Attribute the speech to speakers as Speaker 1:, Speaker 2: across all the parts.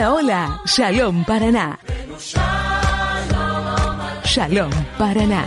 Speaker 1: Hola, hola, Shalom Paraná. Shalom Paraná.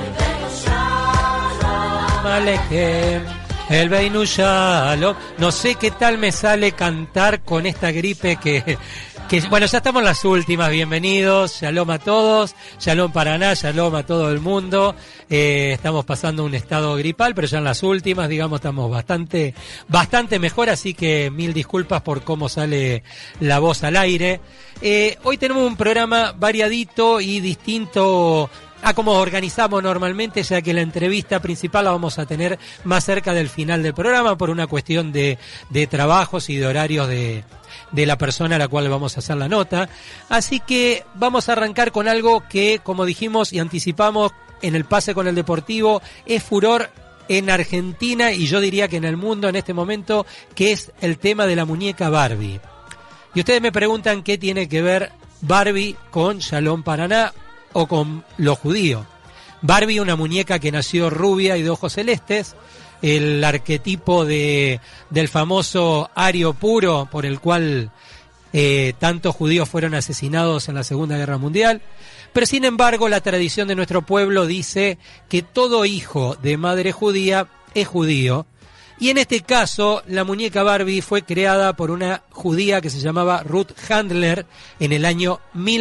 Speaker 2: El Beinu Shalom. No sé qué tal me sale cantar con esta gripe que bueno, ya estamos en las últimas. Bienvenidos, Shalom a todos, Shalom Paraná, Shalom a todo el mundo. Estamos pasando un estado gripal, pero ya en las últimas, digamos, estamos bastante mejor, así que mil disculpas por cómo sale la voz al aire. Hoy tenemos un programa variadito y distinto a como organizamos normalmente, ya que la entrevista principal la vamos a tener más cerca del final del programa por una cuestión de trabajos y de horarios de la persona a la cual vamos a hacer la nota. Así que vamos a arrancar con algo que, como dijimos y anticipamos en el pase con el Deportivo, es furor en Argentina y yo diría que en el mundo en este momento, que es el tema de la muñeca Barbie. Y ustedes me preguntan qué tiene que ver Barbie con Shalom Paraná o con los judíos. Barbie, una muñeca que nació rubia y de ojos celestes, el arquetipo del famoso ario puro por el cual tantos judíos fueron asesinados en la Segunda Guerra Mundial. Pero sin embargo, la tradición de nuestro pueblo dice que todo hijo de madre judía es judío. Y en este caso, la muñeca Barbie fue creada por una judía que se llamaba Ruth Handler en el año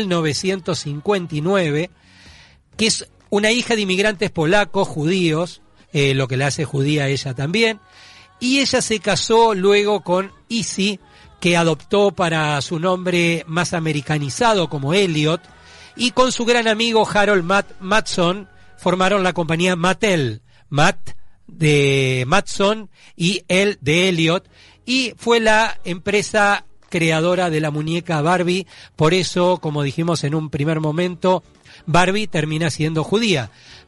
Speaker 2: 1959, que es una hija de inmigrantes polacos, judíos, lo que la hace judía a ella también. Y ella se casó luego con Izzy, que adoptó para su nombre más americanizado como Elliot, y con su gran amigo Harold Matson formaron la compañía Mattel, Matt de Matson y él de Elliot, y fue la empresa creadora de la muñeca Barbie. Por eso, como dijimos en un primer momento, Barbie termina siendo judía.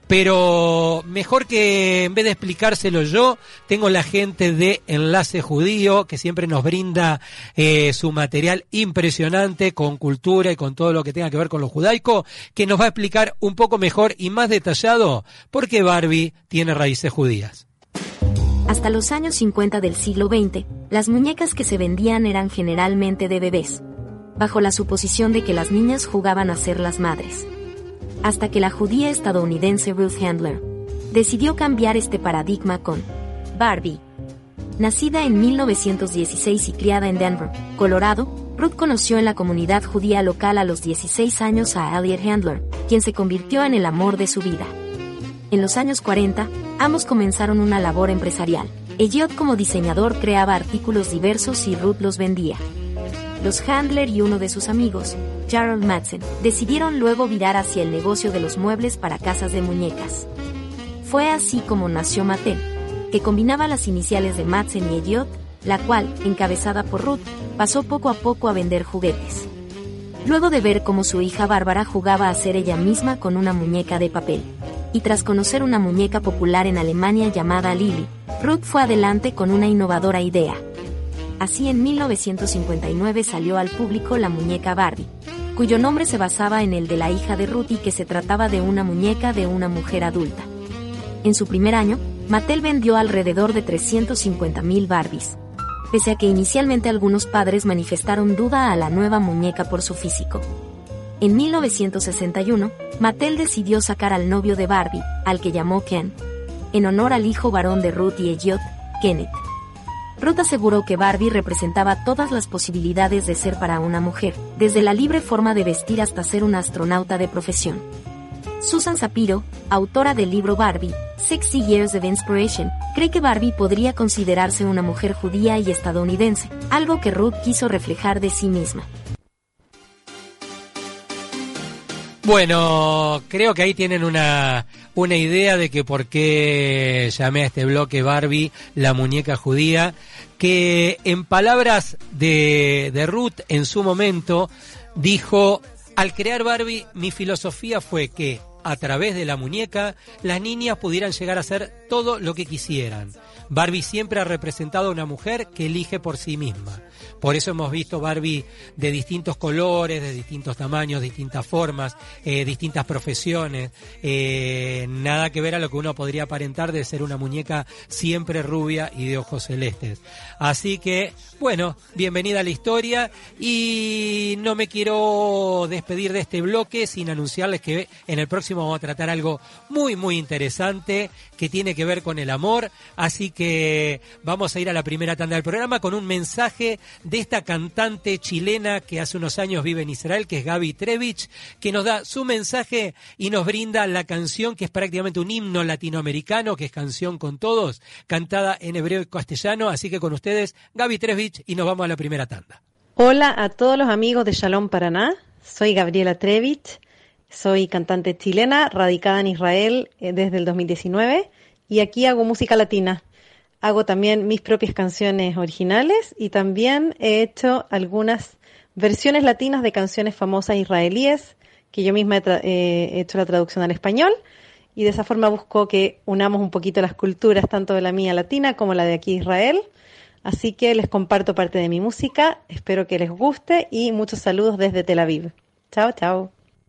Speaker 2: Pero mejor que en vez de explicárselo yo, tengo la gente de Enlace Judío que siempre nos brinda su material impresionante con cultura y con todo lo que tenga que ver con lo judaico, que nos va a explicar un poco mejor y más detallado por qué Barbie tiene raíces judías.
Speaker 3: Hasta los años 50 del siglo XX, las muñecas que se vendían eran generalmente de bebés, bajo la suposición de que las niñas jugaban a ser las madres. Hasta que la judía estadounidense Ruth Handler decidió cambiar este paradigma con Barbie. Nacida en 1916 y criada en Denver, Colorado, Ruth conoció en la comunidad judía local a los 16 años a Elliot Handler, quien se convirtió en el amor de su vida. En los años 40, ambos comenzaron una labor empresarial. Elliot como diseñador creaba artículos diversos y Ruth los vendía. Los Handler y uno de sus amigos, Harold Matson, decidieron luego virar hacia el negocio de los muebles para casas de muñecas. Fue así como nació Mattel, que combinaba las iniciales de Matson y Elliot, la cual, encabezada por Ruth, pasó poco a poco a vender juguetes. Luego de ver cómo su hija Bárbara jugaba a ser ella misma con una muñeca de papel, y tras conocer una muñeca popular en Alemania llamada Lily, Ruth fue adelante con una innovadora idea. Así en 1959 salió al público la muñeca Barbie, cuyo nombre se basaba en el de la hija de Ruth y que se trataba de una muñeca de una mujer adulta. En su primer año, Mattel vendió alrededor de 350,000 Barbies, pese a que inicialmente algunos padres manifestaron duda a la nueva muñeca por su físico. En 1961, Mattel decidió sacar al novio de Barbie, al que llamó Ken, en honor al hijo varón de Ruth y Elliot, Kenneth. Ruth aseguró que Barbie representaba todas las posibilidades de ser para una mujer, desde la libre forma de vestir hasta ser una astronauta de profesión. Susan Shapiro, autora del libro Barbie, 60 Years of Inspiration, cree que Barbie podría considerarse una mujer judía y estadounidense, algo que Ruth quiso reflejar de sí misma.
Speaker 2: Bueno, creo que ahí tienen una idea de que por qué llamé a este bloque Barbie, la muñeca judía, que en palabras de Ruth en su momento dijo: al crear Barbie, mi filosofía fue que a través de la muñeca las niñas pudieran llegar a ser todo lo que quisieran. Barbie siempre ha representado a una mujer que elige por sí misma. Por eso hemos visto Barbie de distintos colores, de distintos tamaños, distintas formas, distintas profesiones. Nada que ver a lo que uno podría aparentar de ser una muñeca siempre rubia y de ojos celestes. Así que, bueno, bienvenida a la historia, y no me quiero despedir de este bloque sin anunciarles que en el próximo vamos a tratar algo muy, muy interesante que tiene que ver con el amor. Así que vamos a ir a la primera tanda del programa con un mensaje de esta cantante chilena que hace unos años vive en Israel, que es Gaby Trevich, que nos da su mensaje y nos brinda la canción que es prácticamente un himno latinoamericano, que es Canción con Todos, cantada en hebreo y castellano. Así que con ustedes, Gaby Trevich, y nos vamos a la primera tanda.
Speaker 4: Hola a todos los amigos de Shalom Paraná, soy Gabriela Trevich, soy cantante chilena, radicada en Israel desde el 2019, y aquí hago música latina. Hago también mis propias canciones originales y también he hecho algunas versiones latinas de canciones famosas israelíes que yo misma he hecho la traducción al español, y de esa forma busco que unamos un poquito las culturas, tanto de la mía latina como la de aquí Israel. Así que les comparto parte de mi música, espero que les guste y muchos saludos desde Tel Aviv. Chao, chao.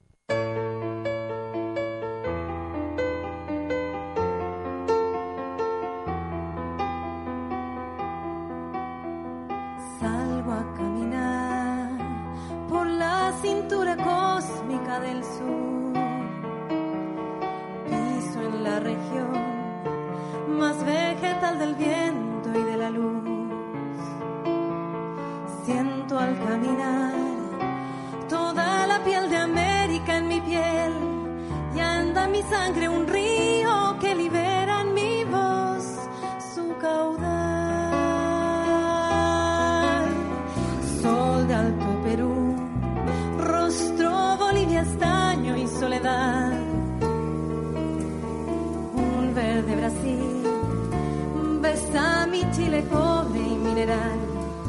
Speaker 5: Del sur, piso en la región más vegetal del viento y de la luz. Siento al caminar toda la piel de América en mi piel, y anda en mi sangre un río que libera en mi voz su caudal. Sol de Alto Perú, rostro Bolivia, estaño y soledad, un verde Brasil, besa mi Chile pobre y mineral.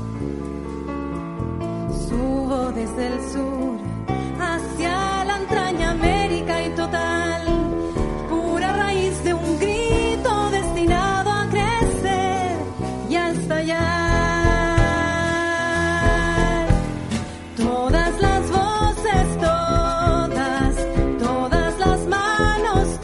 Speaker 5: Subo desde el sur hacia la entraña América y total, pura raíz de un grito destinado a crecer y a estallar. Todas las voces, todas las manos,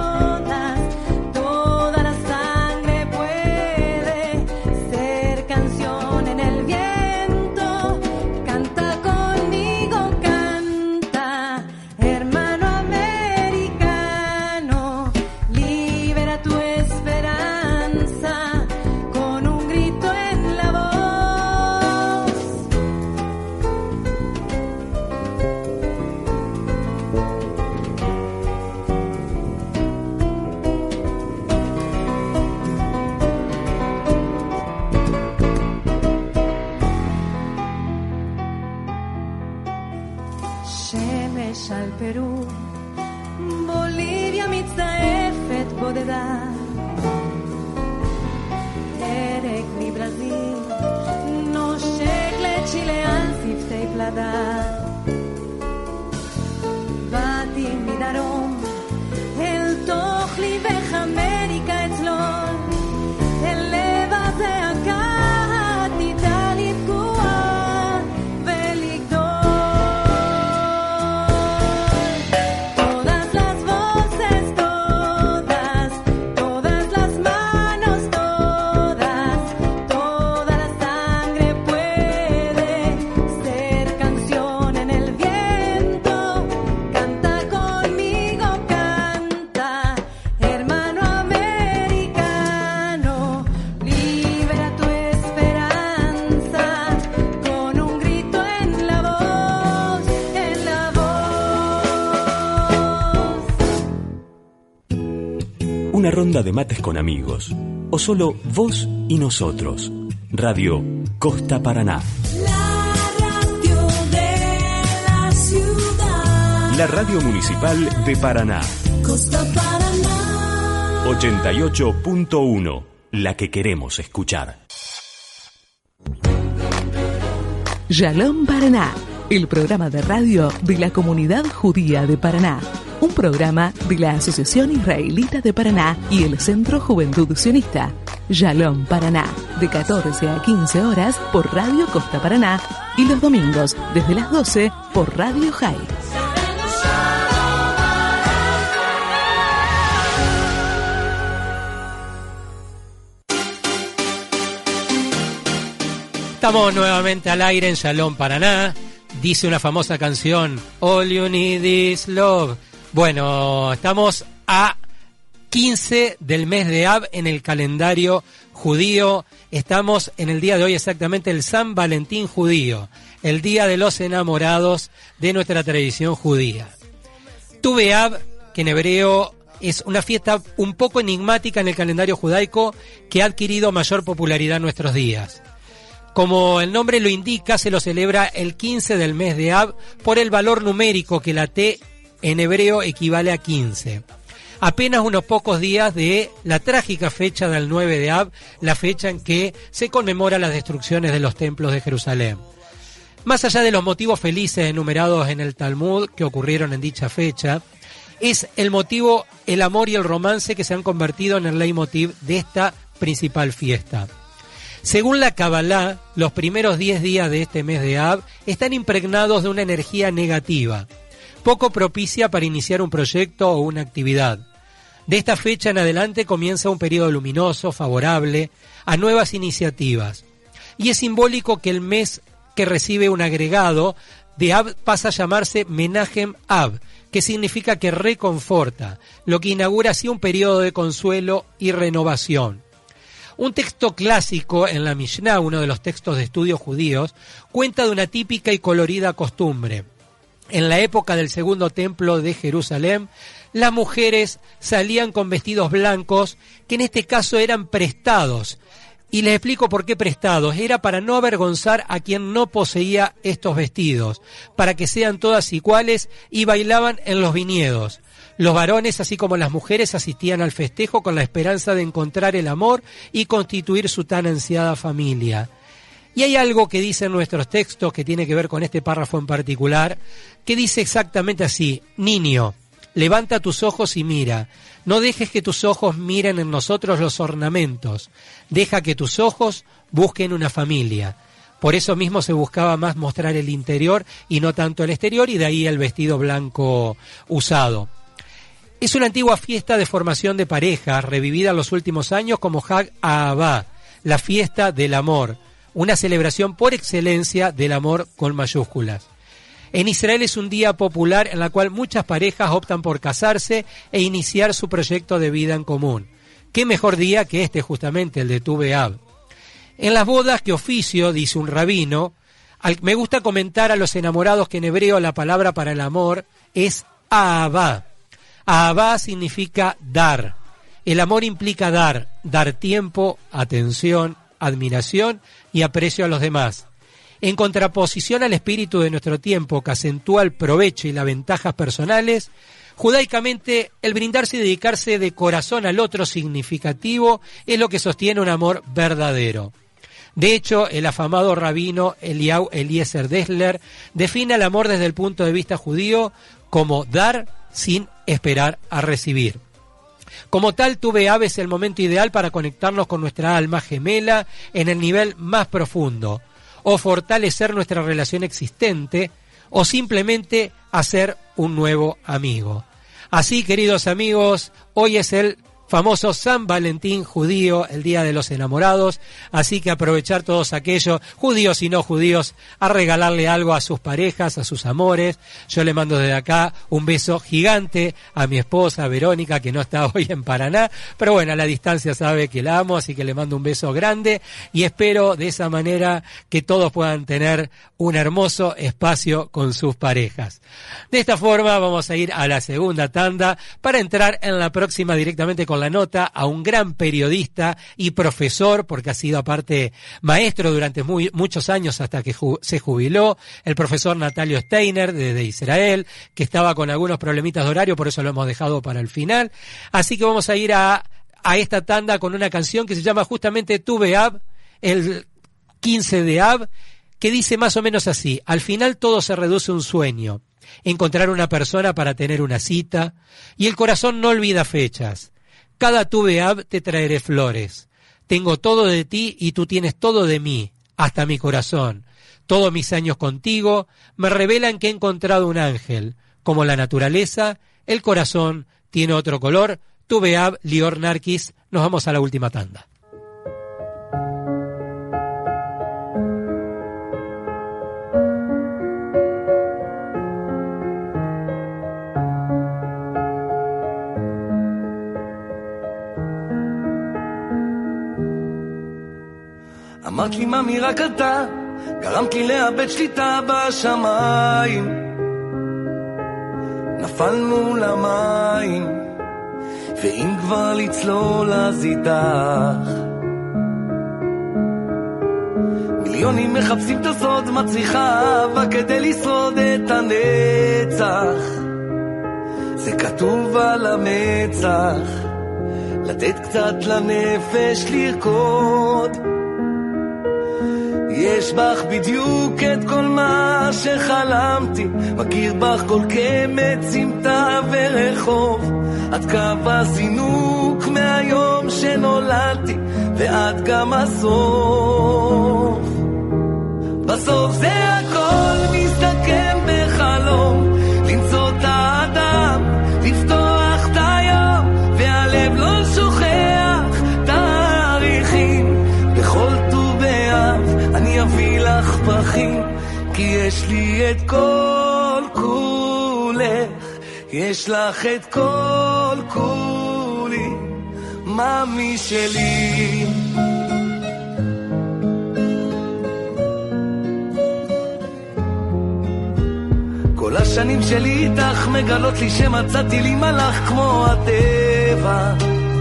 Speaker 5: toda la sangre puede ser canción en el viento. Canta conmigo, canta, hermano americano, libera tu esperanza con un grito en la voz. Shemesh al Perú, Bolivia מצטעפת בודדה, הרג מברזיל נושק לצ'ילה על שפתי פלדה. באתי מדרום אל תוך ליבך אמריקה אצלול, אל לב הזעקה עתידה לפגוע ולגדול. Todas las voces, todas las manos, toda la sangre puede ser canción en el viento. Canta conmigo, canta, hermano americano, libera tu esperanza con un grito en la voz, en la voz.
Speaker 6: Una ronda de mates con amigos, o solo vos y nosotros. Radio Costa Paraná.
Speaker 5: La radio de la ciudad,
Speaker 6: La radio municipal de Paraná.
Speaker 5: Costa Paraná.
Speaker 6: 88.1. La que queremos escuchar.
Speaker 1: Shalom Paraná, el programa de radio de la comunidad judía de Paraná. un programa de la Asociación Israelita de Paraná y el Centro Juventud Sionista. Shalom Paraná, de 14 a 15 horas por Radio Costa Paraná y los domingos desde las 12 por Radio High.
Speaker 2: Estamos nuevamente al aire en Shalom Paraná. Dice una famosa canción, All You Need Is Love. Bueno, estamos a 15 del mes de Av en el calendario judío. Estamos en el día de hoy exactamente el San Valentín judío, el día de los enamorados de nuestra tradición judía. Tu B'Av, que en hebreo es una fiesta un poco enigmática en el calendario judaico que ha adquirido mayor popularidad en nuestros días. Como el nombre lo indica, se lo celebra el 15 del mes de Av por el valor numérico que la T en hebreo equivale a 15. Apenas unos pocos días de la trágica fecha del 9 de Av, la fecha en que se conmemora las destrucciones de los templos de Jerusalén. Más allá de los motivos felices enumerados en el Talmud que ocurrieron en dicha fecha, es el motivo, el amor y el romance que se han convertido en el leitmotiv de esta principal fiesta. Según la Kabbalah, los primeros 10 días de este mes de Av están impregnados de una energía negativa, poco propicia para iniciar un proyecto o una actividad. De esta fecha en adelante comienza un periodo luminoso, favorable a nuevas iniciativas. Y es simbólico que el mes que recibe un agregado de Av pasa a llamarse Menahem Av, que significa que reconforta, lo que inaugura así un periodo de consuelo y renovación. Un texto clásico en la Mishnah, uno de los textos de estudios judíos, cuenta de una típica y colorida costumbre. En la época del segundo templo de Jerusalén, las mujeres salían con vestidos blancos, que en este caso eran prestados. Y les explico por qué prestados. Era para no avergonzar a quien no poseía estos vestidos, para que sean todas iguales, y bailaban en los viñedos. Los varones, así como las mujeres, asistían al festejo con la esperanza de encontrar el amor y constituir su tan ansiada familia. Y hay algo que dicen nuestros textos que tiene que ver con este párrafo en particular, que dice exactamente así: niño, levanta tus ojos y mira. No dejes que tus ojos miren en nosotros los ornamentos. Deja que tus ojos busquen una familia. Por eso mismo se buscaba más mostrar el interior y no tanto el exterior, y de ahí el vestido blanco usado. Es una antigua fiesta de formación de parejas, revivida en los últimos años como Hag Ahavá, la fiesta del amor, una celebración por excelencia del amor con mayúsculas. En Israel es un día popular en el cual muchas parejas optan por casarse e iniciar su proyecto de vida en común. ¿Qué mejor día que este justamente, el de Tu B'Av? En las bodas, ¿qué oficio?, dice un rabino. Me gusta comentar a los enamorados que en hebreo la palabra para el amor es Ahavá. Ahavá significa dar. El amor implica dar tiempo, atención, admiración y aprecio a los demás. En contraposición al espíritu de nuestro tiempo, que acentúa el provecho y las ventajas personales, judaicamente el brindarse y dedicarse de corazón al otro significativo es lo que sostiene un amor verdadero. De hecho, el afamado rabino Eliyahu Eliezer Dessler define el amor desde el punto de vista judío como dar sin esperar a recibir. Como tal, Tu B'Av es el momento ideal para conectarnos con nuestra alma gemela en el nivel más profundo, o fortalecer nuestra relación existente, o simplemente hacer un nuevo amigo. Así, queridos amigos, hoy es el famoso San Valentín judío, el Día de los Enamorados, así que aprovechar todos aquellos, judíos y no judíos, a regalarle algo a sus parejas, a sus amores. Yo le mando desde acá un beso gigante a mi esposa Verónica, que no está hoy en Paraná, pero bueno, a la distancia sabe que la amo, así que le mando un beso grande y espero de esa manera que todos puedan tener un hermoso espacio con sus parejas. De esta forma vamos a ir a la segunda tanda para entrar en la próxima directamente con la nota a un gran periodista y profesor, porque ha sido aparte maestro durante muchos años hasta que se jubiló, el profesor Natalio Steiner de Israel, que estaba con algunos problemitas de horario, por eso lo hemos dejado para el final. Así que vamos a ir a esta tanda con una canción que se llama justamente Tu B'Av, el 15 de Av, que dice más o menos así: al final todo se reduce a un sueño, encontrar una persona para tener una cita, y el corazón no olvida fechas. Cada tu beab te traeré flores. Tengo todo de ti y tú tienes todo de mí, hasta mi corazón. Todos mis años contigo me revelan que he encontrado un ángel. Como la naturaleza, el corazón tiene otro color. Tu beab, Lior Narkis. Nos vamos a la última tanda.
Speaker 7: אמרת לי ממי רק אתה גרמת לי לאבד שליטה בשמיים נפלנו למים ואם כבר לצלול אז איתך מיליונים מחפשים את הסוד מצריכה אהבה כדי לשרוד את הנצח זה כתוב על המצח לתת קצת לנפש לרקוד יש בך בדיוק את כל מה שחלמתי מכיר בך כל קמת סמטה ורחוב עד קו הזינוק מהיום שנולדתי ועד גם הסוף בסוף זה הכל מסתכם בחלום למצוא את האדם לפתוח את היום והלב לא שוכח תאריכים בכל ט"ו באב אני אביא לך פרחים כי יש לי את כל כולך יש לך את כל כולי מאמי שלי כל השנים שלי איתך מגלות לי שמצאתי לי מלאך כמו הטבע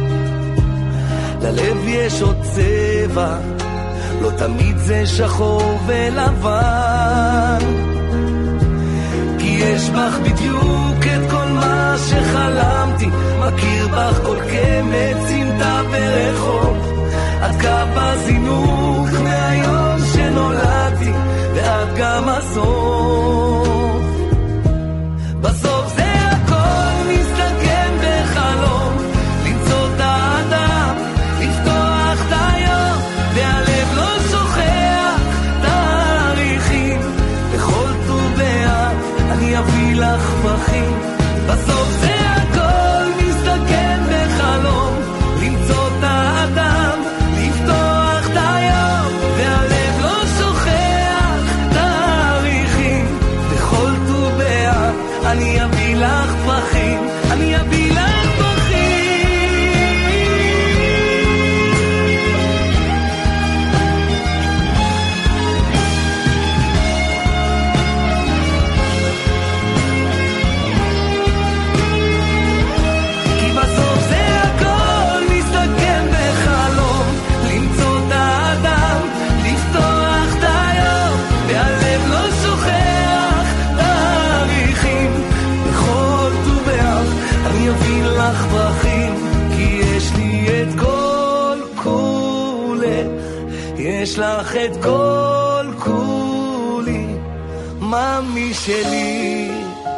Speaker 7: ללב יש עוד צבע לא תמיד זה שחור ולבן כי יש בך בדיוק את כל מה שחלמתי מכיר בך כל קמת סמטה ברחוב עד קו הזינוק מהיום שנולדתי ועד גם הסוף בסוף זה הכל מסתכם בחלום למצוא את האדם לפתוח את היום והלב לא שוכח תאריכים בכל ט"ו באב אני אביא לך פרחים בסוף זה הכל מסתכם בחלום למצוא את האדם לפתוח את היום והלב לא שוכח תאריכים בכל ט"ו באב אני אביא לך פרחים אני אביא לך פרחים כי בסוף זה הכל מסתכם בחלום למצוא את האדם לפתוח את היום והלב לא שוכח תאריכים בכל ט"ו באב אני אביא לך פרחים כי יש לי את כל כולך יש לך את כל כולי מאמי שלי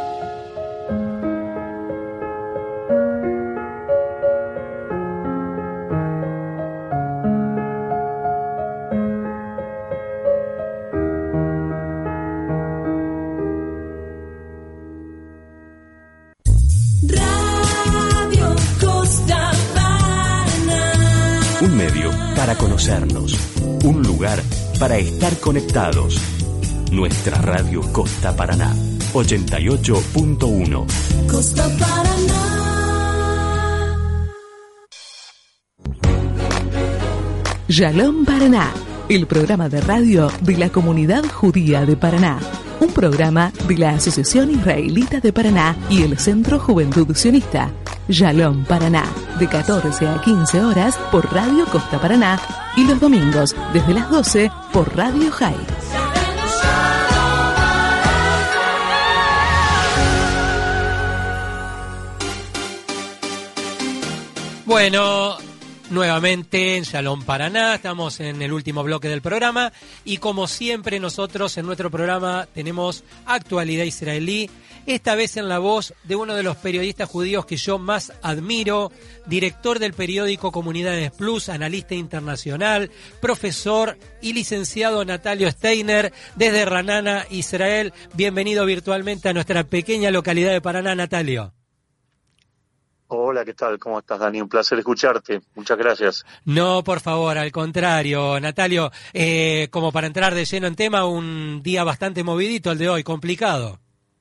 Speaker 5: Radio Costa Paraná.
Speaker 6: Un medio para conocernos, un lugar para estar conectados. Nuestra radio Costa Paraná, 88.1.
Speaker 5: Costa Paraná.
Speaker 1: Shalom Paraná, el programa de radio de la comunidad judía de Paraná. Un programa de la Asociación Israelita de Paraná y el Centro Juventud Sionista. Shalom Paraná, de 14 a 15 horas por Radio Costa Paraná y los domingos desde las 12 por Radio High.
Speaker 2: Bueno, nuevamente en Shalom Paraná, estamos en el último bloque del programa y como siempre nosotros en nuestro programa tenemos actualidad israelí, esta vez en la voz de uno de los periodistas judíos que yo más admiro, director del periódico Comunidades Plus, analista internacional, profesor y licenciado Natalio Steiner desde Ranana, Israel. Bienvenido virtualmente a nuestra pequeña localidad de Paraná, Natalio.
Speaker 8: Hola, ¿qué tal? ¿Cómo estás, Dani? Un placer escucharte. Muchas gracias.
Speaker 2: No, por favor, al contrario, Natalio, como para entrar de lleno en tema, un día bastante movidito el de hoy, complicado.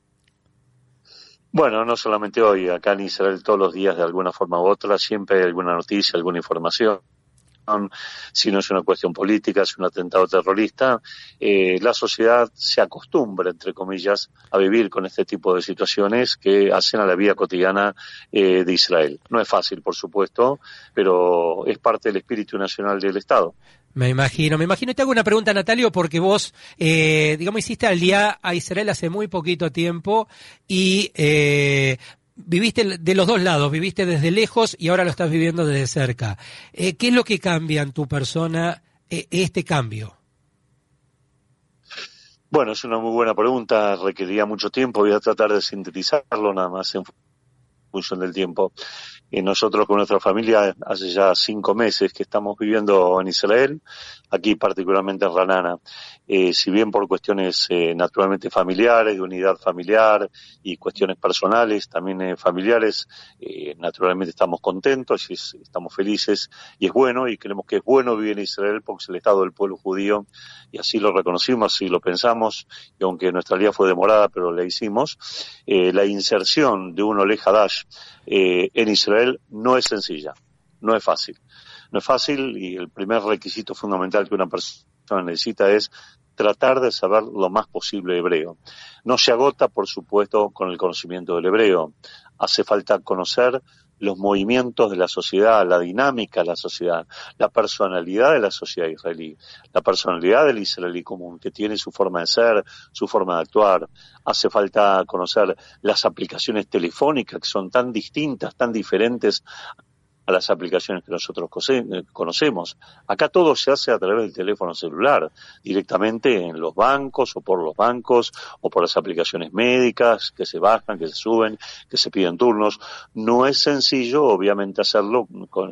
Speaker 8: Bueno, no solamente hoy, acá en Israel todos los días de alguna forma u otra, siempre hay alguna noticia, alguna información. Si no es una cuestión política, es un atentado terrorista, la sociedad se acostumbra, entre comillas, a vivir con este tipo de situaciones que hacen a la vida cotidiana de Israel. No es fácil, por supuesto, pero es parte del espíritu nacional del Estado.
Speaker 2: Me imagino. Y te hago una pregunta, Natalio, porque vos, hiciste Aliyá a Israel hace muy poquito tiempo y viviste de los dos lados, viviste desde lejos y ahora lo estás viviendo desde cerca. ¿Qué es lo que cambia en tu persona este cambio?
Speaker 8: Bueno, es una muy buena pregunta, requeriría mucho tiempo, voy a tratar de sintetizarlo nada más en función del tiempo. Nosotros con nuestra familia hace ya 5 meses que estamos viviendo en Israel, aquí particularmente en Ranana. Si bien por cuestiones naturalmente familiares, de unidad familiar y cuestiones personales, también familiares, naturalmente estamos contentos y estamos felices y es bueno y creemos que es bueno vivir en Israel porque es el Estado del pueblo judío y así lo reconocimos, así lo pensamos y aunque nuestra alía fue demorada pero la hicimos, la inserción de un Olé Hadash en Israel no es sencilla, no es fácil. No es fácil y el primer requisito fundamental que una persona necesita es tratar de saber lo más posible hebreo. No se agota, por supuesto, con el conocimiento del hebreo. Hace falta conocer los movimientos de la sociedad, la dinámica de la sociedad, la personalidad de la sociedad israelí, la personalidad del israelí común, que tiene su forma de ser, su forma de actuar. Hace falta conocer las aplicaciones telefónicas que son tan distintas, tan diferentes a las aplicaciones que nosotros conocemos. Acá todo se hace a través del teléfono celular, directamente en los bancos o por los bancos o por las aplicaciones médicas que se bajan, que se suben, que se piden turnos. No es sencillo, obviamente, hacerlo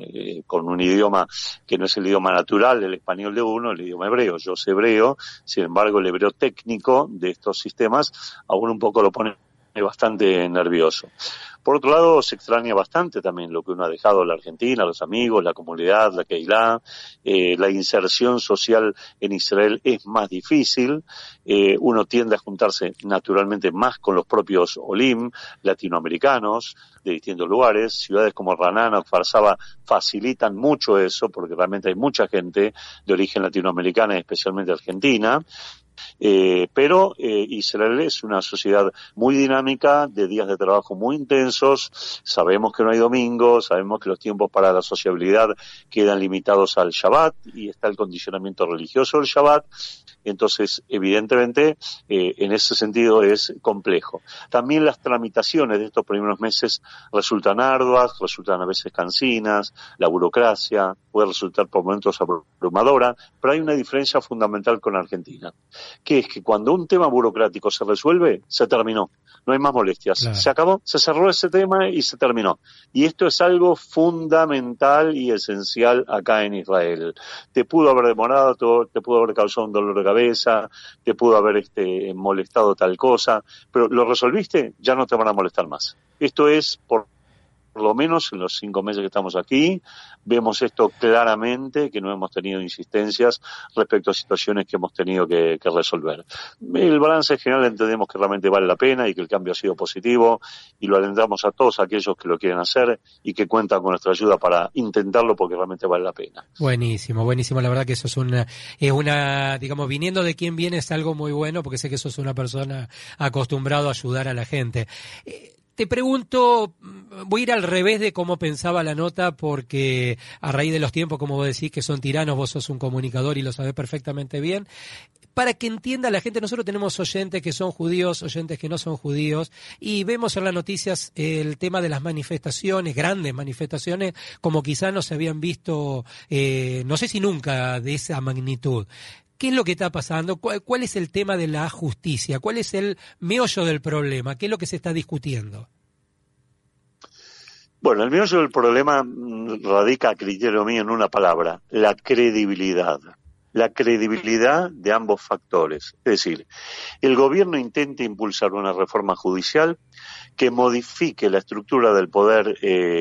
Speaker 8: con un idioma que no es el idioma natural del español de uno, el idioma hebreo. Yo sé hebreo, sin embargo, el hebreo técnico de estos sistemas aún un poco lo pone bastante nervioso. Por otro lado, se extraña bastante también lo que uno ha dejado la Argentina, los amigos, la comunidad, la Keilah. La inserción social en Israel es más difícil. Uno tiende a juntarse naturalmente más con los propios olim latinoamericanos de distintos lugares. Ciudades como Ranana, Farsaba facilitan mucho eso porque realmente hay mucha gente de origen latinoamericana, especialmente argentina. Pero Israel es una sociedad muy dinámica, de días de trabajo muy intensos, sabemos que no hay domingos, sabemos que los tiempos para la sociabilidad quedan limitados al Shabbat y está el condicionamiento religioso del Shabbat. Entonces, evidentemente, en ese sentido es complejo. También las tramitaciones de estos primeros meses resultan arduas, resultan a veces cansinas, la burocracia puede resultar por momentos abrumadora, pero hay una diferencia fundamental con Argentina, que es que cuando un tema burocrático se resuelve, se terminó. No hay más molestias. Claro. Se acabó, se cerró ese tema y se terminó. Y esto es algo fundamental y esencial acá en Israel. Te pudo haber demorado, te pudo haber causado un dolor de cabeza, te pudo haber molestado tal cosa, pero lo resolviste, ya no te van a molestar más. Esto es por lo menos en los 5 meses que estamos aquí, vemos esto claramente, que no hemos tenido insistencias respecto a situaciones que hemos tenido que resolver. El balance general entendemos que realmente vale la pena y que el cambio ha sido positivo y lo alentamos a todos aquellos que lo quieren hacer y que cuentan con nuestra ayuda para intentarlo porque realmente vale la pena.
Speaker 2: Buenísimo, buenísimo. La verdad que eso es una, digamos, viniendo de quien viene es algo muy bueno porque sé que sos una persona acostumbrado a ayudar a la gente. Te pregunto, voy a ir al revés de cómo pensaba la nota porque a raíz de los tiempos, como vos decís, que son tiranos, vos sos un comunicador y lo sabés perfectamente bien. para que entienda la gente, nosotros tenemos oyentes que son judíos, oyentes que no son judíos, y vemos en las noticias el tema de las manifestaciones, grandes manifestaciones, como quizás no se habían visto, no sé si nunca, de esa magnitud. ¿Qué es lo que está pasando? ¿Cuál es el tema de la justicia? ¿Cuál es el meollo del problema? ¿Qué es lo que se está discutiendo?
Speaker 8: Bueno, el meollo del problema radica, a criterio mío, en una palabra: la credibilidad. La credibilidad de ambos factores. Es decir, el gobierno intenta impulsar una reforma judicial que modifique la estructura del poder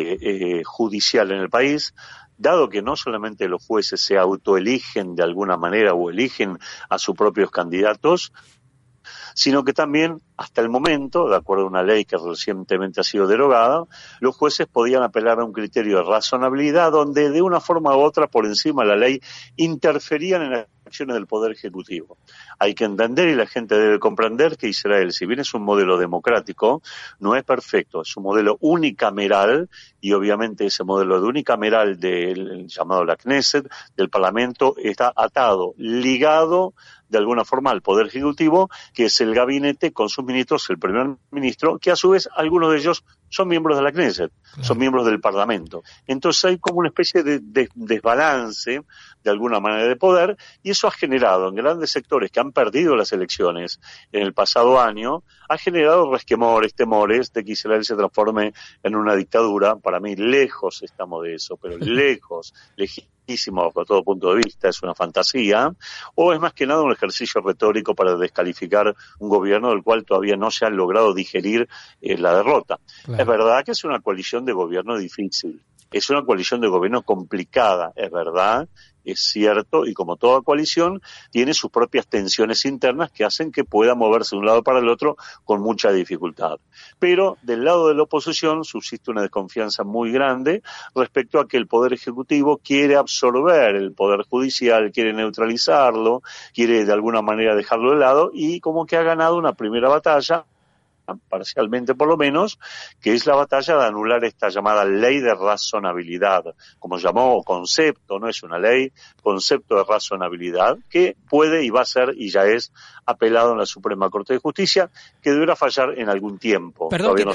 Speaker 8: judicial en el país, dado que no solamente los jueces se autoeligen de alguna manera o eligen a sus propios candidatos, sino que también, hasta el momento, de acuerdo a una ley que recientemente ha sido derogada, los jueces podían apelar a un criterio de razonabilidad donde de una forma u otra, por encima de la ley, interferían en las acciones del Poder Ejecutivo. Hay que entender, y la gente debe comprender, que Israel, si bien es un modelo democrático, no es perfecto, es un modelo unicameral, y obviamente ese modelo de unicameral del llamado la Knesset, del Parlamento, está atado, ligado de alguna forma al Poder Ejecutivo, que es el gabinete con sus ministros, el primer ministro, que a su vez algunos de ellos son miembros de la Knesset, son miembros del Parlamento. Entonces hay como una especie de desbalance, de alguna manera, de poder, y eso ha generado en grandes sectores que han perdido las elecciones en el pasado año, ha generado resquemores, temores de que Israel se transforme en una dictadura. Para mí, lejos estamos de eso, pero lejos, lejísimo bajo todo punto de vista, es una fantasía, o es más que nada un ejercicio retórico para descalificar un gobierno del cual todavía no se ha logrado digerir la derrota. Claro. Es verdad que es una coalición de gobierno difícil, es una coalición de gobierno complicada, es verdad, es cierto, y como toda coalición, tiene sus propias tensiones internas que hacen que pueda moverse de un lado para el otro con mucha dificultad. Pero del lado de la oposición subsiste una desconfianza muy grande respecto a que el Poder Ejecutivo quiere absorber el Poder Judicial, quiere neutralizarlo, quiere de alguna manera dejarlo de lado, y como que ha ganado una primera batalla, parcialmente por lo menos, que es la batalla de anular esta llamada ley de razonabilidad, como llamó concepto, no es una ley, concepto de razonabilidad, que puede y va a ser y ya es apelado en la Suprema Corte de Justicia, que deberá fallar en algún tiempo.
Speaker 2: Perdón que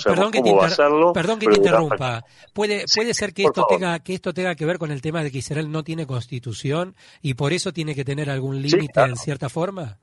Speaker 2: te interrumpa. ¿Puede ser que esto tenga que ver con el tema de que Israel no tiene constitución y por eso tiene que tener algún límite en cierta forma?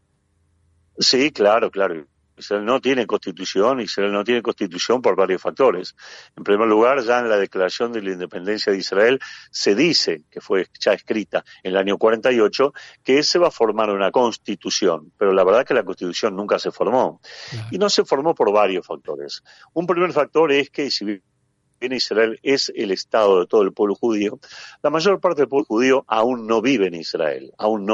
Speaker 8: Sí, claro. Israel no tiene constitución por varios factores. En primer lugar, ya en la Declaración de la Independencia de Israel se dice, que fue ya escrita en el año 48, que se va a formar una constitución, pero la verdad es que la constitución nunca se formó. Y no se formó por varios factores. Un primer factor es que, si bien Israel es el Estado de todo el pueblo judío, la mayor parte del pueblo judío aún no vive en Israel.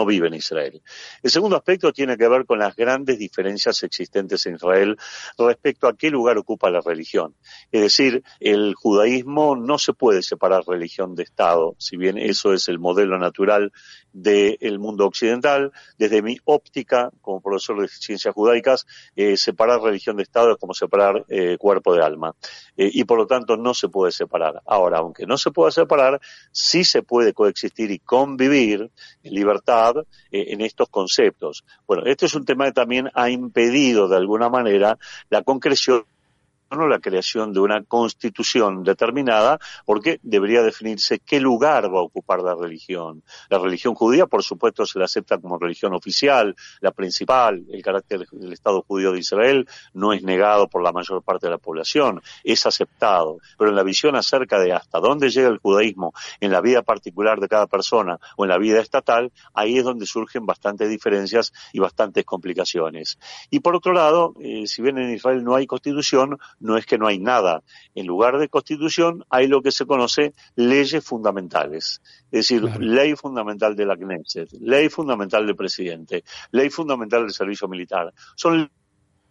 Speaker 8: El segundo aspecto tiene que ver con las grandes diferencias existentes en Israel respecto a qué lugar ocupa la religión. Es decir, el judaísmo no se puede separar religión de Estado, si bien eso es el modelo natural del mundo occidental. Desde mi óptica, como profesor de ciencias judaicas, separar religión de Estado es como separar cuerpo de alma. Y por lo tanto no se puede separar. Ahora, aunque no se pueda separar, sí se puede coexistir y convivir en libertad en estos conceptos. Bueno, este es un tema que también ha impedido de alguna manera la concreción o la creación de una constitución determinada, porque debería definirse qué lugar va a ocupar la religión. La religión judía, por supuesto, se la acepta como religión oficial, la principal. El carácter del Estado judío de Israel no es negado por la mayor parte de la población, es aceptado. Pero en la visión acerca de hasta dónde llega el judaísmo en la vida particular de cada persona o en la vida estatal, ahí es donde surgen bastantes diferencias y bastantes complicaciones. Y por otro lado, si bien en Israel no hay constitución, no es que no hay nada. En lugar de constitución hay lo que se conoce leyes fundamentales. Es decir, ley fundamental de la Knesset, ley fundamental del presidente, ley fundamental del servicio militar. Son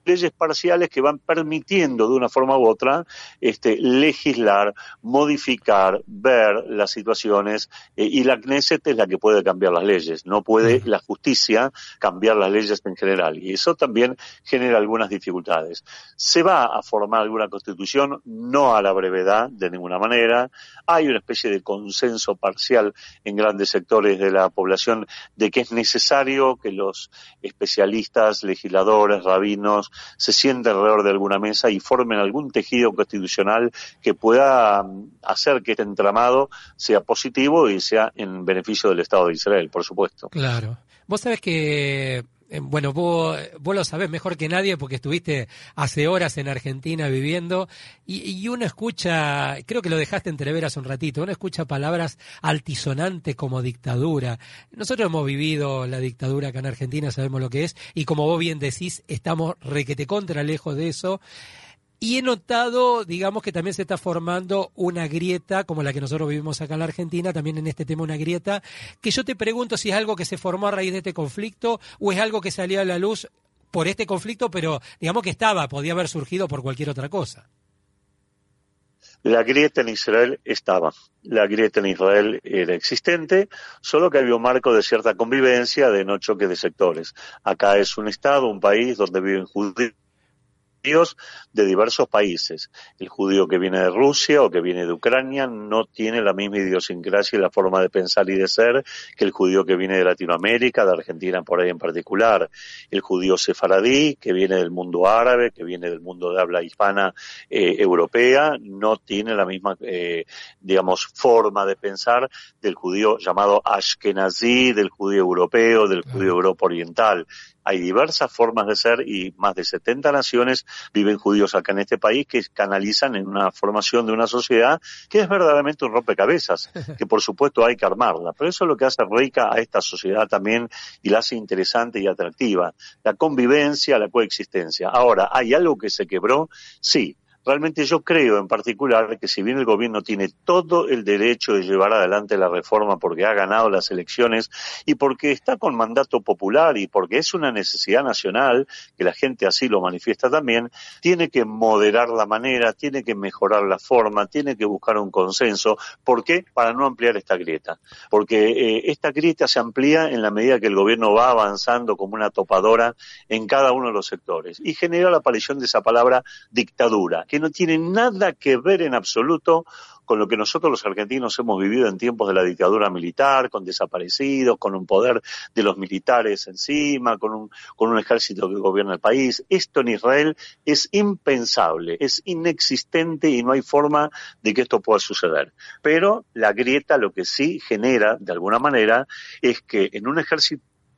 Speaker 8: leyes parciales que van permitiendo de una forma u otra legislar, modificar, ver las situaciones, y la Knesset es la que puede cambiar las leyes, no puede la justicia cambiar las leyes en general, y eso también genera algunas dificultades. ¿Se va a formar alguna constitución? No a la brevedad, de ninguna manera. Hay una especie de consenso parcial en grandes sectores de la población de que es necesario que los especialistas, legisladores, rabinos, se sienten alrededor de alguna mesa y formen algún tejido constitucional que pueda hacer que este entramado sea positivo y sea en beneficio del Estado de Israel, por supuesto.
Speaker 2: Claro. Vos sabés que, bueno, vos lo sabés mejor que nadie porque estuviste hace horas en Argentina viviendo y uno escucha, creo que lo dejaste entrever hace un ratito, uno escucha palabras altisonantes como dictadura. Nosotros hemos vivido la dictadura acá en Argentina, sabemos lo que es, y como vos bien decís, estamos requete contra lejos de eso. Y he notado, digamos, que también se está formando una grieta, como la que nosotros vivimos acá en la Argentina, también en este tema una grieta, que yo te pregunto si es algo que se formó a raíz de este conflicto o es algo que salió a la luz por este conflicto, pero digamos que podía haber surgido por cualquier otra cosa.
Speaker 8: La grieta en Israel estaba. La grieta en Israel era existente, solo que había un marco de cierta convivencia, de no choque de sectores. Acá es un estado, un país donde viven judíos de diversos países. El judío que viene de Rusia o que viene de Ucrania no tiene la misma idiosincrasia y la forma de pensar y de ser que el judío que viene de Latinoamérica, de Argentina por ahí en particular. El judío sefaradí, que viene del mundo árabe, que viene del mundo de habla hispana europea, no tiene la misma, forma de pensar del judío llamado ashkenazí, del judío europeo, del judío Europa oriental. Hay diversas formas de ser y más de 70 naciones viven judíos acá en este país que canalizan en una formación de una sociedad que es verdaderamente un rompecabezas, que por supuesto hay que armarla. Pero eso es lo que hace rica a esta sociedad también y la hace interesante y atractiva. La convivencia, la coexistencia. Ahora, ¿hay algo que se quebró? Sí. Realmente yo creo en particular que si bien el gobierno tiene todo el derecho de llevar adelante la reforma porque ha ganado las elecciones y porque está con mandato popular y porque es una necesidad nacional, que la gente así lo manifiesta también, tiene que moderar la manera, tiene que mejorar la forma, tiene que buscar un consenso. ¿Por qué? Para no ampliar esta grieta. Porque esta grieta se amplía en la medida que el gobierno va avanzando como una topadora en cada uno de los sectores y genera la aparición de esa palabra dictadura, que no tiene nada que ver en absoluto con lo que nosotros los argentinos hemos vivido en tiempos de la dictadura militar, con desaparecidos, con un poder de los militares encima, con un ejército que gobierna el país. Esto en Israel es impensable, es inexistente y no hay forma de que esto pueda suceder. Pero la grieta lo que sí genera, de alguna manera, es que en un ejército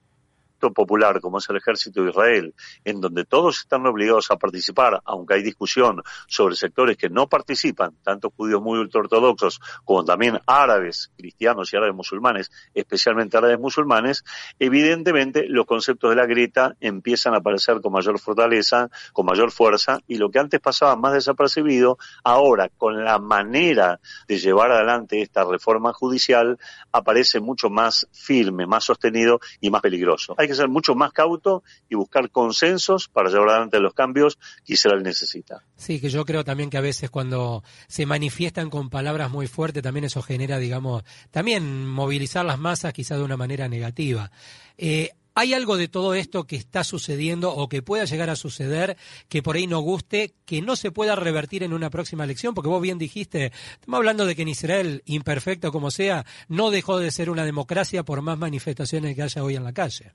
Speaker 8: popular como es el ejército de Israel, en donde todos están obligados a participar, aunque hay discusión sobre sectores que no participan, tanto judíos muy ultraortodoxos como también árabes, cristianos y árabes musulmanes, especialmente árabes musulmanes, evidentemente los conceptos de la grieta empiezan a aparecer con mayor fortaleza, con mayor fuerza, y lo que antes pasaba más desapercibido, ahora con la manera de llevar adelante esta reforma judicial, aparece mucho más firme, más sostenido y más peligroso. Hay que ser mucho más cauto y buscar consensos para llevar adelante los cambios que Israel necesita.
Speaker 2: Sí, que yo creo también que a veces cuando se manifiestan con palabras muy fuertes, también eso genera, digamos, también movilizar las masas quizás de una manera negativa. ¿Hay algo de todo esto que está sucediendo o que pueda llegar a suceder que por ahí no guste, que no se pueda revertir en una próxima elección? Porque vos bien dijiste, estamos hablando de que en Israel, imperfecto como sea, no dejó de ser una democracia por más manifestaciones que haya hoy en la calle.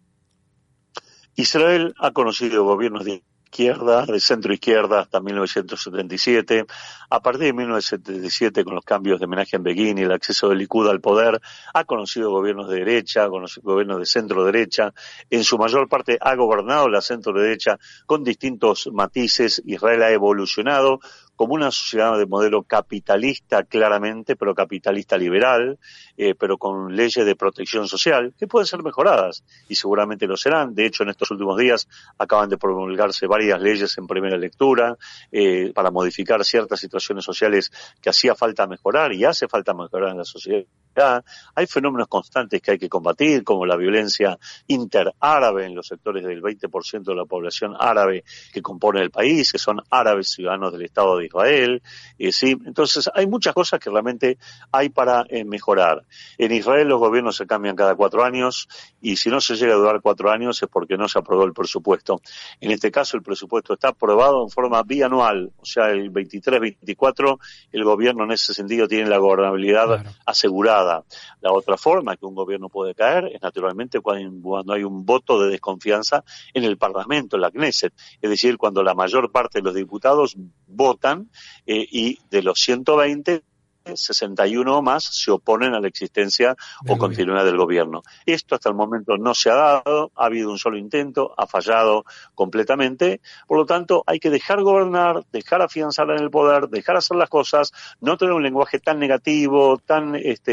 Speaker 8: Israel ha conocido gobiernos de izquierda, de centro izquierda hasta 1977. A partir de 1977, con los cambios de Menachem Begin y el acceso del Likud al poder, ha conocido gobiernos de derecha, gobiernos de centro derecha. En su mayor parte ha gobernado la centro derecha con distintos matices. Israel ha evolucionado como una sociedad de modelo capitalista claramente, pero capitalista liberal, pero con leyes de protección social que pueden ser mejoradas y seguramente lo serán. De hecho, en estos últimos días acaban de promulgarse varias leyes en primera lectura para modificar ciertas situaciones sociales que hacía falta mejorar y hace falta mejorar en la sociedad Hay fenómenos constantes que hay que combatir, como la violencia interárabe en los sectores del 20% de la población árabe que compone el país, que son árabes ciudadanos del Estado de Israel. ¿Sí? Entonces, hay muchas cosas que realmente hay para mejorar. En Israel los gobiernos se cambian cada 4 años y si no se llega a durar 4 años es porque no se aprobó el presupuesto. En este caso, el presupuesto está aprobado en forma bianual, o sea, el 23-24 el gobierno en ese sentido tiene la gobernabilidad asegurada. La otra forma que un gobierno puede caer es naturalmente cuando hay un voto de desconfianza en el Parlamento, en la Knesset, es decir, cuando la mayor parte de los diputados votan y de los 120, 61 o más se oponen a la existencia o continuidad del gobierno. Esto hasta el momento no se ha dado, ha habido un solo intento, ha fallado completamente, por lo tanto hay que dejar gobernar, dejar afianzar en el poder, dejar hacer las cosas, no tener un lenguaje tan negativo, tan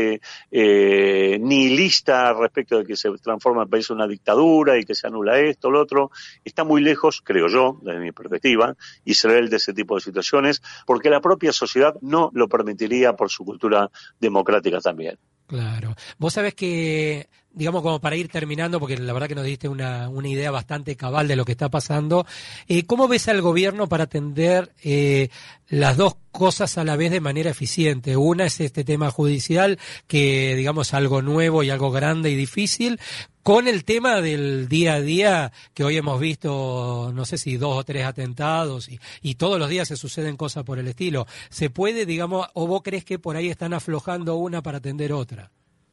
Speaker 8: nihilista respecto de que se transforma el país en una dictadura y que se anula esto, lo otro. Está muy lejos, creo yo, desde mi perspectiva, Israel de ese tipo de situaciones, porque la propia sociedad no lo permitiría por su cultura democrática también.
Speaker 2: Claro. Vos sabés que, digamos, como para ir terminando, porque la verdad que nos diste una idea bastante cabal de lo que está pasando, ¿cómo ves al gobierno para atender las dos cosas a la vez de manera eficiente? Una es este tema judicial, que digamos algo nuevo y algo grande y difícil, con el tema del día a día, que hoy hemos visto, no sé si 2 o 3 atentados, y todos los días se suceden cosas por el estilo. ¿Se puede, digamos, o vos crees que por ahí están aflojando una para atender otra?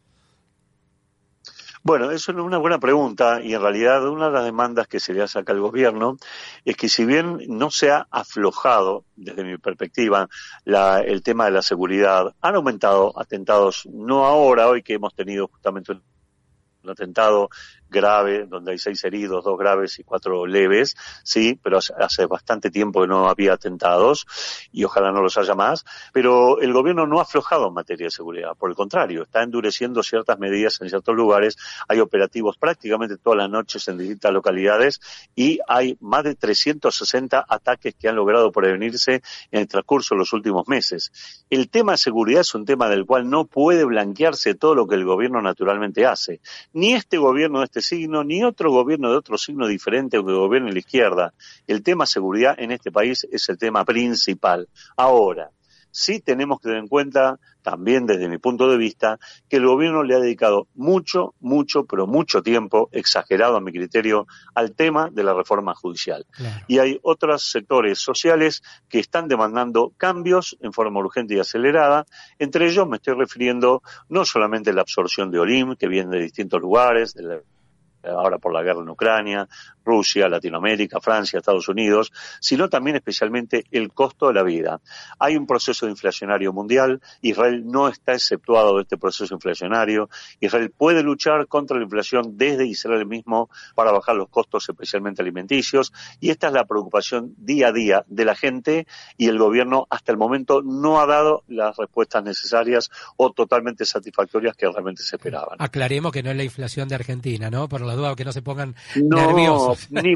Speaker 8: Bueno, eso es una buena pregunta y en realidad una de las demandas que se le hace acá al gobierno es que si bien no se ha aflojado, desde mi perspectiva, el tema de la seguridad, han aumentado atentados, no ahora, hoy que hemos tenido justamente un atentado grave, donde hay 6 heridos, 2 graves y 4 leves, sí, pero hace bastante tiempo que no había atentados y ojalá no los haya más, pero el gobierno no ha aflojado en materia de seguridad, por el contrario, está endureciendo ciertas medidas en ciertos lugares, hay operativos prácticamente todas las noches en distintas localidades y hay más de 360 ataques que han logrado prevenirse en el transcurso de los últimos meses. El tema de seguridad es un tema del cual no puede blanquearse todo lo que el gobierno naturalmente hace, ni este gobierno de este signo, ni otro gobierno de otro signo diferente o que gobierne la izquierda. El tema seguridad en este país es el tema principal. Ahora, sí tenemos que tener en cuenta, también desde mi punto de vista, que el gobierno le ha dedicado mucho, pero mucho tiempo, exagerado a mi criterio, al tema de la reforma judicial. Claro. Y hay otros sectores sociales que están demandando cambios en forma urgente y acelerada. Entre ellos me estoy refiriendo no solamente a la absorción de Olim, que viene de distintos lugares, ahora por la guerra en Ucrania, Rusia, Latinoamérica, Francia, Estados Unidos, sino también especialmente el costo de la vida. Hay un proceso inflacionario mundial, Israel no está exceptuado de este proceso inflacionario, Israel puede luchar contra la inflación desde Israel mismo para bajar los costos especialmente alimenticios, y esta es la preocupación día a día de la gente, y el gobierno hasta el momento no ha dado las respuestas necesarias o totalmente satisfactorias que realmente se esperaban.
Speaker 2: Aclaremos que no es la inflación de Argentina, ¿no? Por la duda, que no se pongan nerviosos.
Speaker 8: Ni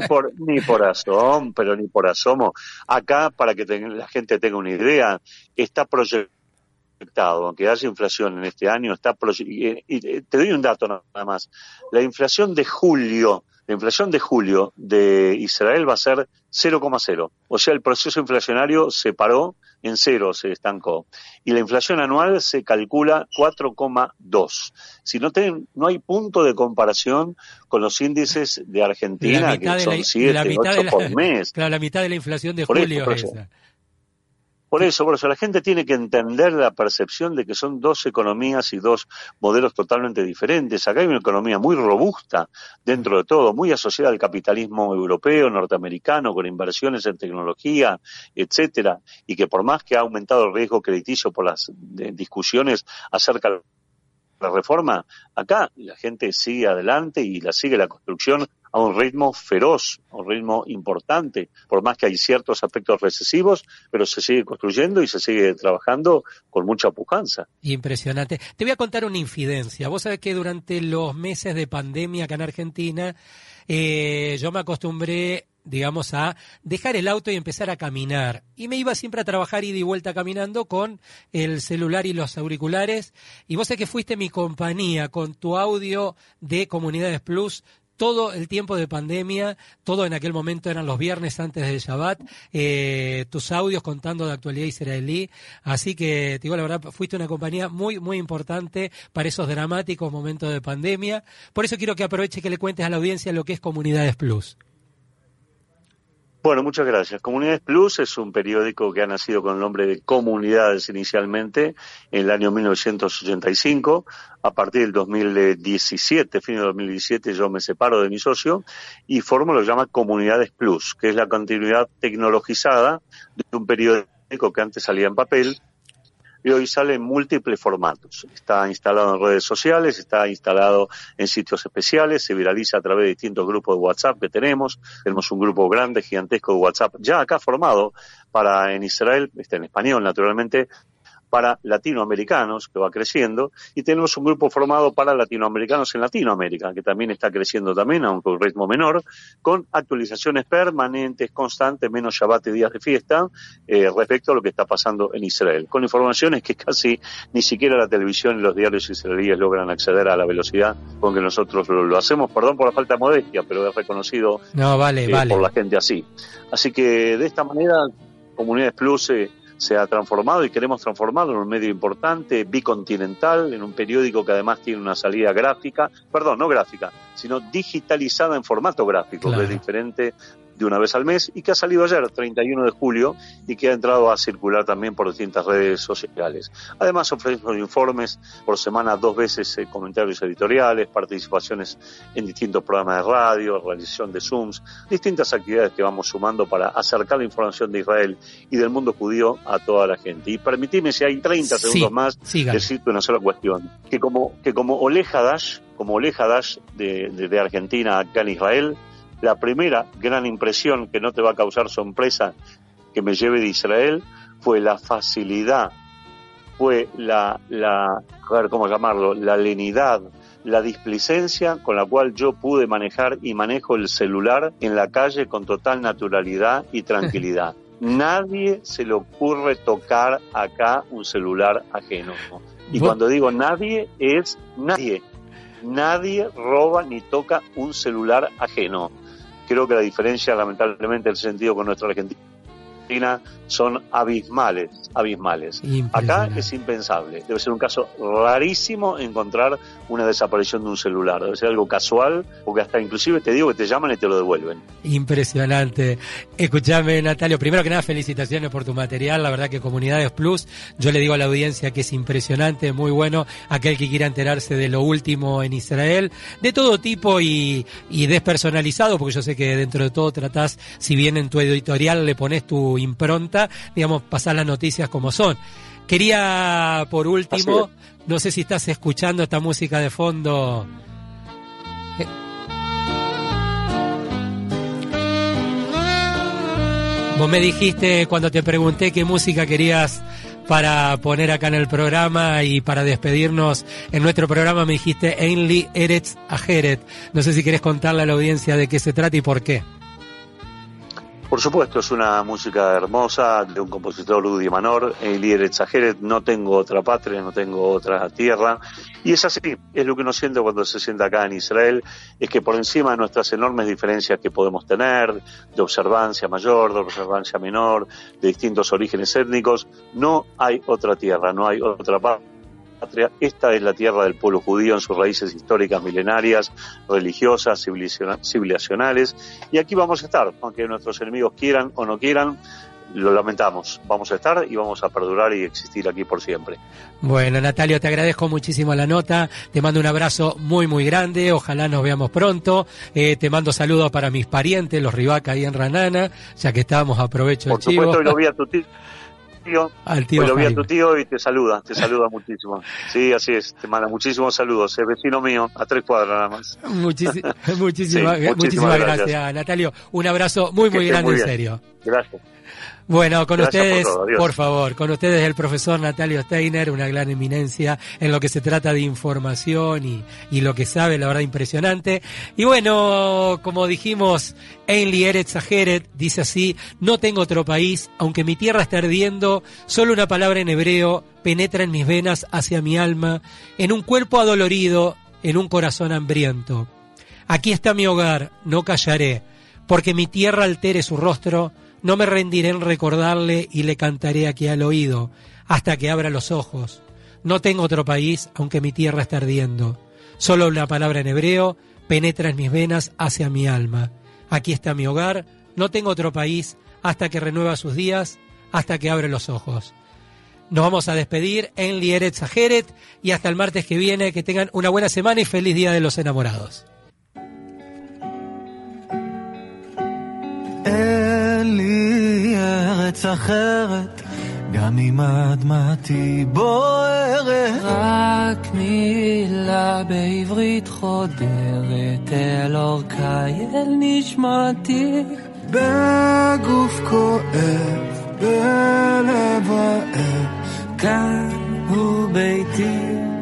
Speaker 8: por asomo. Acá, para que la gente tenga una idea, está proyectado, aunque haya inflación en este año, y te doy un dato nada más. La inflación de julio de Israel va a ser 0,0. O sea, el proceso inflacionario se paró en 0, se estancó. Y la inflación anual se calcula 4,2. Si no hay punto de comparación con los índices de Argentina, que son 7, 8 por mes.
Speaker 2: Claro, la mitad de la inflación de julio es esa.
Speaker 8: Por eso, la gente tiene que entender la percepción de que son 2 economías y 2 modelos totalmente diferentes. Acá hay una economía muy robusta dentro de todo, muy asociada al capitalismo europeo, norteamericano, con inversiones en tecnología, etcétera, y que por más que ha aumentado el riesgo crediticio por las discusiones acerca de la reforma, acá la gente sigue adelante y sigue la construcción a un ritmo feroz, a un ritmo importante, por más que hay ciertos aspectos recesivos, pero se sigue construyendo y se sigue trabajando con mucha pujanza.
Speaker 2: Impresionante. Te voy a contar una infidencia. Vos sabés que durante los meses de pandemia acá en Argentina, yo me acostumbré digamos, a dejar el auto y empezar a caminar. Y me iba siempre a trabajar ida y vuelta caminando con el celular y los auriculares. Y vos sabés que fuiste mi compañía con tu audio de Comunidades Plus todo el tiempo de pandemia, todo en aquel momento eran los viernes antes del Shabbat, tus audios contando de actualidad israelí, así que te digo la verdad, fuiste una compañía muy, muy importante para esos dramáticos momentos de pandemia. Por eso quiero que aproveche que le cuentes a la audiencia lo que es Comunidades Plus.
Speaker 8: Bueno, muchas gracias. Comunidades Plus es un periódico que ha nacido con el nombre de Comunidades inicialmente en el año 1985. A partir del 2017, fin de 2017, yo me separo de mi socio y formo lo que se llama Comunidades Plus, que es la continuidad tecnologizada de un periódico que antes salía en papel y hoy sale en múltiples formatos. Está instalado en redes sociales, está instalado en sitios especiales, se viraliza a través de distintos grupos de WhatsApp que tenemos. Tenemos un grupo grande, gigantesco de WhatsApp, ya acá formado para en Israel, está en español naturalmente, para latinoamericanos, que va creciendo, y tenemos un grupo formado para latinoamericanos en Latinoamérica, que también está creciendo también, aunque a un ritmo menor, con actualizaciones permanentes, constantes, menos Shabbat y días de fiesta, respecto a lo que está pasando en Israel, con informaciones que casi ni siquiera la televisión y los diarios israelíes logran acceder a la velocidad con que nosotros lo hacemos. Perdón por la falta de modestia, pero es reconocido vale. Por la gente así. Así que de esta manera, Comunidades Plus se ha transformado y queremos transformarlo en un medio importante, bicontinental, en un periódico que además tiene una salida gráfica, no gráfica, sino digitalizada en formato gráfico, claro, que es diferente de una vez al mes y que ha salido ayer, 31 de julio, y que ha entrado a circular también por distintas redes sociales. Además ofrecemos informes por semana 2 veces, comentarios editoriales, participaciones en distintos programas de radio, realización de Zooms, distintas actividades que vamos sumando para acercar la información de Israel y del mundo judío a toda la gente. Y permitime, si hay 30 segundos más, decirte una sola cuestión, que como Oleh Hadash, de Argentina acá en Israel, la primera gran impresión que no te va a causar sorpresa que me lleve de Israel fue la facilidad, fue la lenidad, la displicencia con la cual yo pude manejar y manejo el celular en la calle con total naturalidad y tranquilidad. Nadie se le ocurre tocar acá un celular ajeno. Y cuando digo nadie, es nadie. Nadie roba ni toca un celular ajeno. Creo que la diferencia, lamentablemente, en el sentido con nuestra Argentina, son abismales. Acá es impensable. Debe ser un caso rarísimo encontrar una desaparición de un celular. Debe ser algo casual, porque hasta inclusive te digo que te llaman y te lo devuelven.
Speaker 2: Impresionante. Escuchame, Natalio, primero que nada, felicitaciones por tu material. La verdad que Comunidades Plus, yo le digo a la audiencia que es impresionante, muy bueno. Aquel que quiera enterarse de lo último en Israel, de todo tipo y despersonalizado, porque yo sé que dentro de todo tratás, si bien en tu editorial le pones tu impronta, digamos, pasar las noticias como son. Quería, por último, no sé si estás escuchando esta música de fondo. Vos me dijiste cuando te pregunté qué música querías para poner acá en el programa y para despedirnos en nuestro programa, me dijiste Ainli Eretz Ajeret. No sé si querés contarle a la audiencia de qué se trata y por qué.
Speaker 8: Por supuesto, es una música hermosa de un compositor Udi Manor, Ainli Eretz Ajeret. No tengo otra patria, no tengo otra tierra. Y es así, es lo que uno siente cuando se sienta acá en Israel, es que por encima de nuestras enormes diferencias que podemos tener, de observancia mayor, de observancia menor, de distintos orígenes étnicos, no hay otra tierra, no hay otra patria. Esta es la tierra del pueblo judío en sus raíces históricas, milenarias, religiosas, civilizacionales, y aquí vamos a estar, aunque nuestros enemigos quieran o no quieran. Lo lamentamos, vamos a estar y vamos a perdurar y existir aquí por siempre.
Speaker 2: Bueno, Natalio, te agradezco muchísimo la nota, te mando un abrazo muy muy grande, ojalá nos veamos pronto, te mando saludos para mis parientes, los Rivaca ahí en Ranana, ya que estábamos, aprovecho el chivo.
Speaker 8: Por supuesto, lo vi a tu tío.
Speaker 2: Lo
Speaker 8: vi a tu tío y te saluda muchísimo. Sí, así es, te manda muchísimos saludos, es vecino mío, a 3 cuadras nada más.
Speaker 2: Muchísimas gracias, Natalio. Un abrazo muy grande, en serio.
Speaker 8: Gracias.
Speaker 2: Bueno, con
Speaker 8: Gracias
Speaker 2: ustedes,
Speaker 8: por
Speaker 2: favor, con ustedes el profesor Natalio Steiner, una gran eminencia en lo que se trata de información y lo que sabe, la verdad, impresionante. Y bueno, como dijimos, Einli Eretz Ajeret dice así: no tengo otro país, aunque mi tierra está ardiendo, solo una palabra en hebreo penetra en mis venas hacia mi alma, en un cuerpo adolorido, en un corazón hambriento. Aquí está mi hogar, no callaré, porque mi tierra altere su rostro. No me rendiré en recordarle y le cantaré aquí al oído, hasta que abra los ojos. No tengo otro país, aunque mi tierra está ardiendo. Solo una palabra en hebreo penetra en mis venas hacia mi alma. Aquí está mi hogar, no tengo otro país, hasta que renueva sus días, hasta que abre los ojos. Nos vamos a despedir en Eretz Ajeret y hasta el martes que viene. Que tengan una buena semana y feliz Día de los Enamorados.
Speaker 7: אין לי ארץ אחרת, גם אם אדמתי בוערת.
Speaker 9: רק מילה בעברית חודרת אל אורכי, אל נשמתי.
Speaker 7: בגוף כואב, בלב רעב,
Speaker 9: כאן הוא ביתי.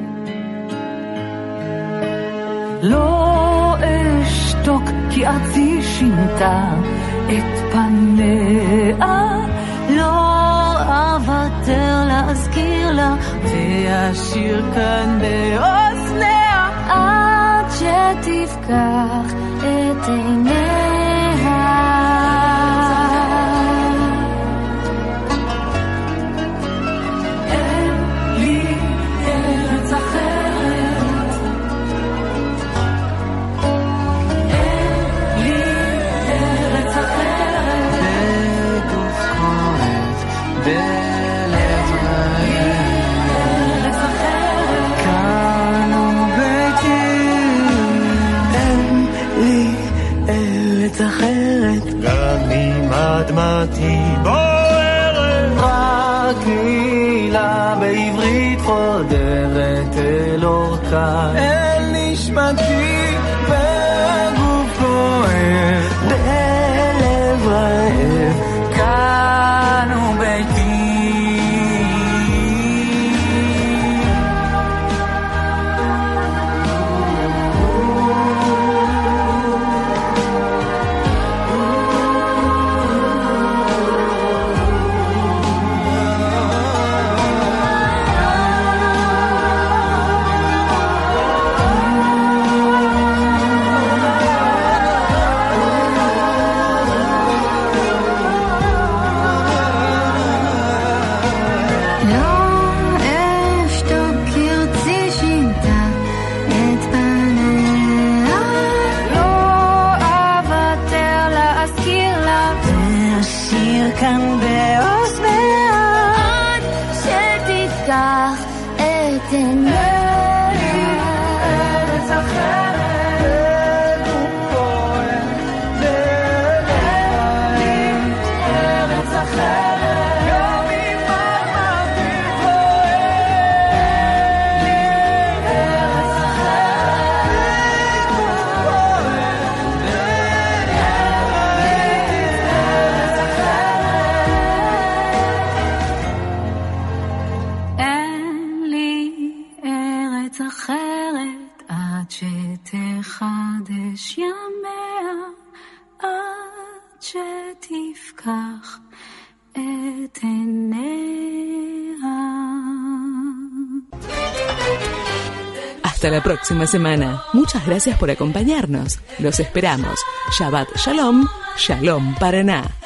Speaker 9: לא אשתוק כי ארצי שינתה את פניה, לא אוותר להזכיר לה ואשיר כאן באוזניה עד שתפקח את עיניה. אין לי ארץ אחרת, אין לי ארץ אחרת,
Speaker 7: בגוף כואב, בלב רעב,
Speaker 9: ארץ אחרת,
Speaker 7: כאן הוא ביתי. אין לי ארץ אחרת, גם אם אדמתי בוערת. רק מילה בעברית חודרת אל אורכי, אל נשמתי. בגוף כואב, בלב רעב, כאן הוא ביתי.
Speaker 5: כאן באוזניה עד שתפקח את עיניה. ארץ אחרת, בגוף כואב, בלב רעב, ארץ אחרת, גם אם אדמתי בוערת. ארץ אחרת, בגוף כואב, בלב אחרת עד שתחדש ימיה, עד שתפקח את עיניה.
Speaker 1: Hasta la próxima semana. Muchas gracias por acompañarnos. Los esperamos. Shabbat Shalom, Shalom Paraná.